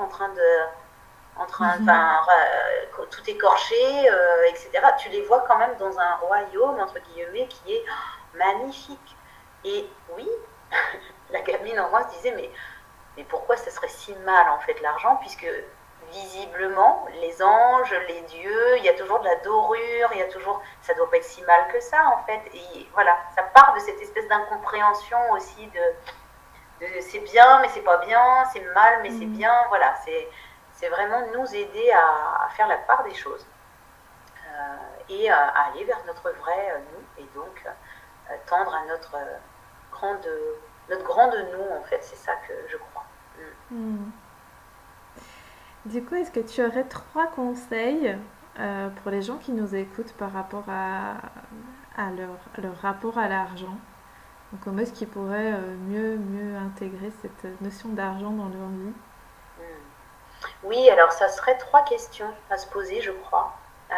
tout écorché, etc. Tu les vois quand même dans un royaume, entre guillemets, qui est magnifique. Et oui, la gamine en moi se disait, mais pourquoi ça serait si mal, en fait, l'argent, puisque visiblement, les anges, les dieux, il y a toujours de la dorure, il y a toujours... Ça doit pas être si mal que ça, en fait. Et voilà, ça part de cette espèce d'incompréhension aussi de c'est bien, mais c'est pas bien, c'est mal, mais c'est bien. Voilà, c'est vraiment nous aider à faire la part des choses et à aller vers notre vrai nous, et donc tendre à grande, notre grande nous, en fait. C'est ça que je crois. Mm. Du coup, est-ce que tu aurais trois conseils pour les gens qui nous écoutent par rapport à leur rapport à l'argent? Donc, comment est-ce qu'ils pourraient mieux intégrer cette notion d'argent dans leur vie? Oui, alors ça serait trois questions à se poser, je crois.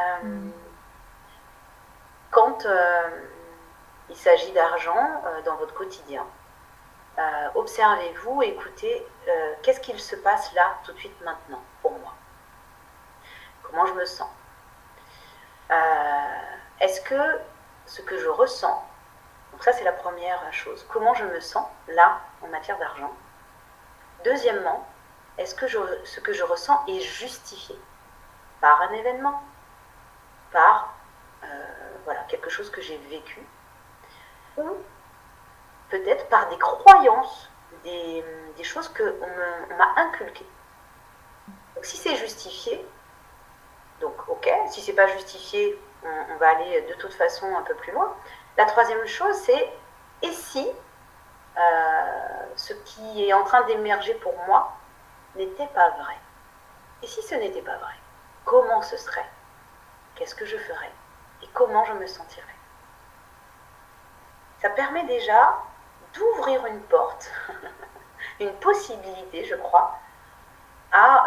Quand il s'agit d'argent dans votre quotidien, observez-vous, écoutez, qu'est-ce qu'il se passe là, tout de suite, maintenant, pour moi? Comment je me sens? Est-ce que ce que je ressens, donc ça c'est la première chose, comment je me sens là, en matière d'argent? Deuxièmement, est-ce que ce que je ressens est justifié par un événement, par voilà, quelque chose que j'ai vécu, ou peut-être par des croyances, des choses qu'on m'a inculquées. Donc si c'est justifié, donc ok, si c'est pas justifié, on va aller de toute façon un peu plus loin. La troisième chose, c'est et si ce qui est en train d'émerger pour moi n'était pas vrai? Et si ce n'était pas vrai, comment ce serait? Qu'est-ce que je ferais? Et comment je me sentirais? Ça permet déjà d'ouvrir une porte, une possibilité, je crois, à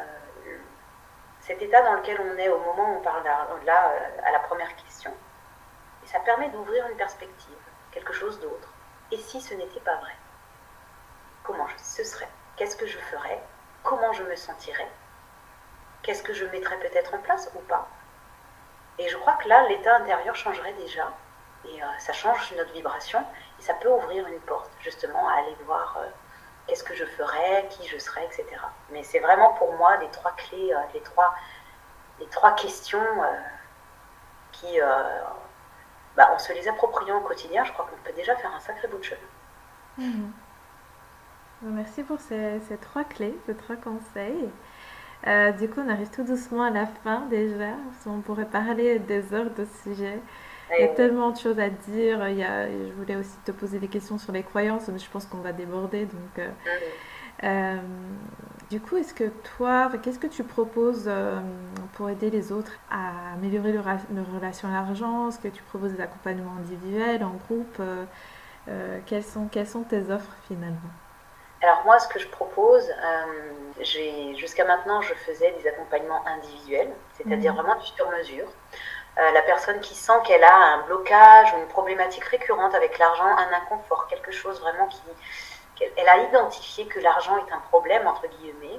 cet état dans lequel on est au moment où on parle là à la première question. Et ça permet d'ouvrir une perspective, quelque chose d'autre. Et si ce n'était pas vrai? Comment ce serait? Qu'est-ce que je ferais? Comment je me sentirais? Qu'est-ce que je mettrais peut-être en place ou pas? Et je crois que là, l'état intérieur changerait déjà. Et ça change notre vibration. Et ça peut ouvrir une porte, justement, à aller voir qu'est-ce que je ferais, qui je serais, etc. Mais c'est vraiment pour moi les trois clés, les trois questions qui, en se les appropriant au quotidien, je crois qu'on peut déjà faire un sacré bout de chemin. Merci pour ces trois clés, ces trois conseils. Du coup, on arrive tout doucement à la fin déjà. On pourrait parler des heures de sujet. Il y a tellement de choses à dire. Je voulais aussi te poser des questions sur les croyances, mais je pense qu'on va déborder. Donc, du coup, qu'est-ce que tu proposes pour aider les autres à améliorer leur relation à l'argent? Est-ce que tu proposes des accompagnements individuels, en groupe? Quelles sont tes offres finalement? Alors moi, ce que je propose, jusqu'à maintenant, je faisais des accompagnements individuels, c'est-à-dire vraiment du sur-mesure. La personne qui sent qu'elle a un blocage ou une problématique récurrente avec l'argent, un inconfort, quelque chose vraiment qu'elle a identifié que l'argent est un problème, entre guillemets,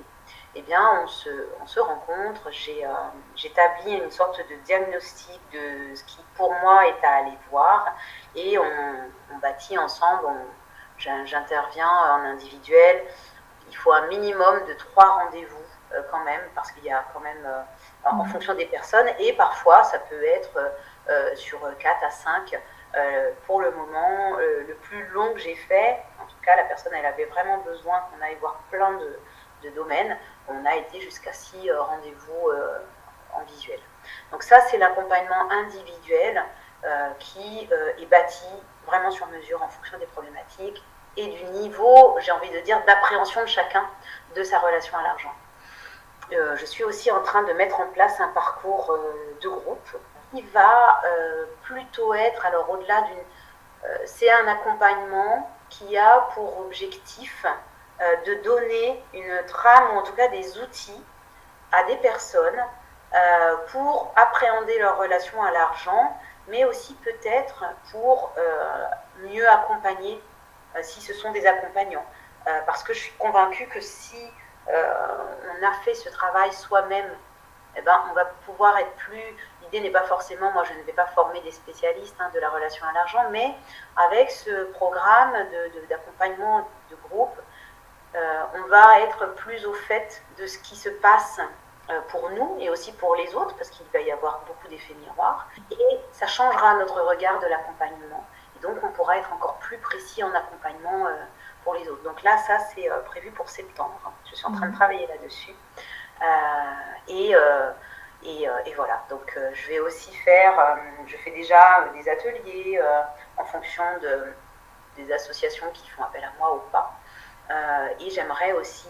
eh bien, on se rencontre. J'établis une sorte de diagnostic de ce qui, pour moi, est à aller voir. Et on bâtit ensemble. J'interviens en individuel. Il faut un minimum de 3 rendez-vous quand même, parce qu'il y a quand même, en fonction des personnes, et parfois, ça peut être sur 4 à 5. Pour le moment, le plus long que j'ai fait, en tout cas, la personne, elle avait vraiment besoin qu'on aille voir plein de domaines. On a été jusqu'à 6 rendez-vous en visuel. Donc ça, c'est l'accompagnement individuel qui est bâti vraiment sur mesure en fonction des problématiques et du niveau, j'ai envie de dire, d'appréhension de chacun de sa relation à l'argent. Je suis aussi en train de mettre en place un parcours de groupe qui va plutôt être, alors au-delà c'est un accompagnement qui a pour objectif de donner une trame, ou en tout cas des outils à des personnes pour appréhender leur relation à l'argent, mais aussi peut-être pour mieux accompagner si ce sont des accompagnants. Parce que je suis convaincue que si on a fait ce travail soi-même, eh ben, on va pouvoir être plus... L'idée n'est pas forcément, moi je ne vais pas former des spécialistes de la relation à l'argent, mais avec ce programme d'accompagnement de groupe, on va être plus au fait de ce qui se passe pour nous et aussi pour les autres, parce qu'il va y avoir beaucoup d'effets miroirs, et ça changera notre regard de l'accompagnement. Et donc on pourra être encore plus précis en accompagnement pour les autres. Donc là, ça c'est prévu pour septembre. Je suis en train de travailler là-dessus. Et voilà, donc je vais aussi faire, je fais déjà des ateliers en fonction des associations qui font appel à moi ou pas. Et j'aimerais aussi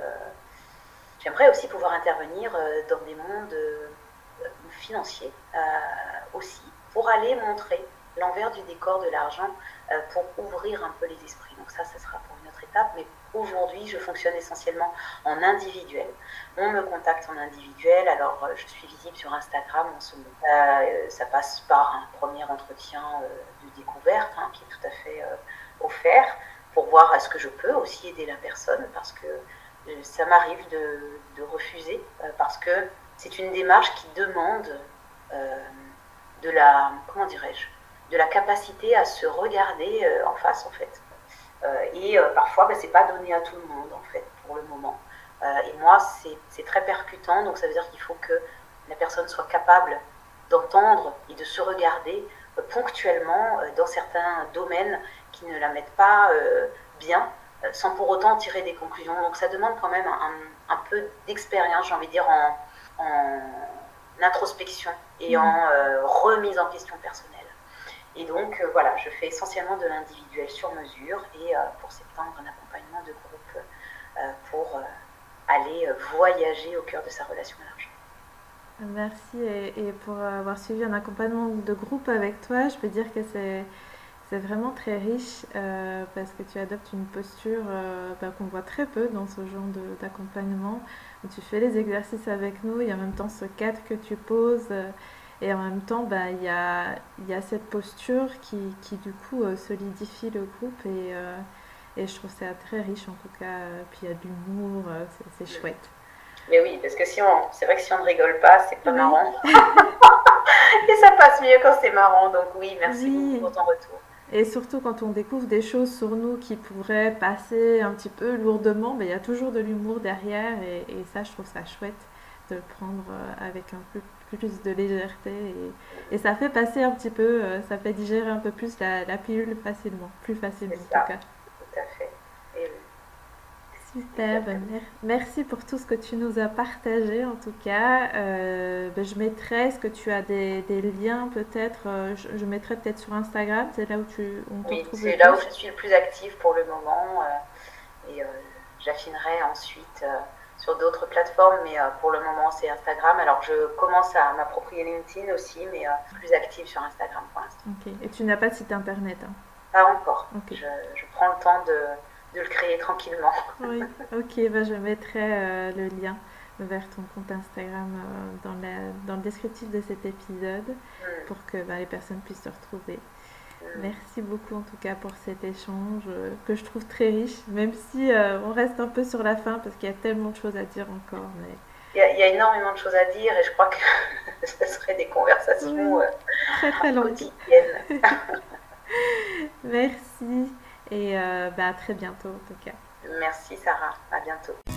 pouvoir intervenir dans des mondes financiers aussi, pour aller montrer l'envers du décor de l'argent, pour ouvrir un peu les esprits. Donc ça sera pour une autre étape, mais aujourd'hui, je fonctionne essentiellement en individuel. On me contacte en individuel, alors je suis visible sur Instagram en ce moment. Ça passe par un premier entretien de découverte qui est tout à fait offert, pour voir est-ce que je peux aussi aider la personne, parce que ça m'arrive de refuser, parce que c'est une démarche qui demande de la, comment dirais-je, de la capacité à se regarder en face, en fait. Et parfois, c'est pas donné à tout le monde, en fait, pour le moment. Et moi, c'est très percutant, donc ça veut dire qu'il faut que la personne soit capable d'entendre et de se regarder ponctuellement dans certains domaines qui ne la mettent pas bien, sans pour autant tirer des conclusions. Donc ça demande quand même un peu d'expérience, j'ai envie de dire, en introspection et en remise en question personnelle. Et donc voilà, je fais essentiellement de l'individuel sur mesure, et pour septembre, un accompagnement de groupe pour aller voyager au cœur de sa relation à l'argent. Merci, et pour avoir suivi un accompagnement de groupe avec toi, je peux dire que c'est vraiment très riche, parce que tu adoptes une posture qu'on voit très peu dans ce genre d'accompagnement, où tu fais les exercices avec nous et en même temps ce cadre que tu poses, et en même temps il y a cette posture qui du coup solidifie le groupe, et je trouve ça très riche en tout cas, puis il y a de l'humour, c'est chouette. Mais oui, parce que c'est vrai que si on ne rigole pas, c'est pas marrant. Et ça passe mieux quand c'est marrant, donc oui, merci beaucoup pour ton retour. Et surtout quand on découvre des choses sur nous qui pourraient passer un petit peu lourdement, il y a toujours de l'humour derrière, et ça, je trouve ça chouette de le prendre avec un peu plus de légèreté, et ça fait passer un petit peu, ça fait digérer un peu plus la pilule facilement, plus facilement en tout cas. Tout à fait. Et super, merci pour tout ce que tu nous as partagé en tout cas. Je mettrai, est-ce que tu as des liens peut-être, je mettrai peut-être sur Instagram, c'est là où on te retrouve. C'est là où je suis le plus active pour le moment, et j'affinerai ensuite sur d'autres plateformes, mais pour le moment c'est Instagram. Alors je commence à m'approprier LinkedIn aussi, mais plus active sur Instagram pour l'instant. Ok, et tu n'as pas de site internet Pas encore, okay. Je prends le temps de le créer tranquillement. Oui, ok, je mettrai le lien vers ton compte Instagram dans le descriptif de cet épisode, pour que les personnes puissent te retrouver. Merci beaucoup en tout cas pour cet échange que je trouve très riche, même si on reste un peu sur la fin parce qu'il y a tellement de choses à dire encore. Mais... Il y a énormément de choses à dire et je crois que ce serait des conversations Oui, très très longue. quotidiennes. Merci et à très bientôt en tout cas. Merci Sarah, à bientôt.